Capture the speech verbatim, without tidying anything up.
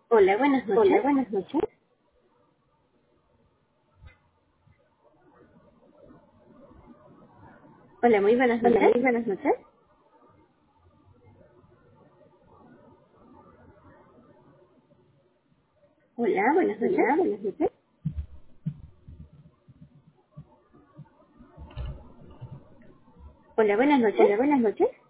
Hola, buenas noches. Hola, buenas noches. Hola, muy buenas Hola, noches. muy buenas noches. Hola, buenas noches. Hola, buenas noches. Hola, buenas noches. Hola, buenas noches.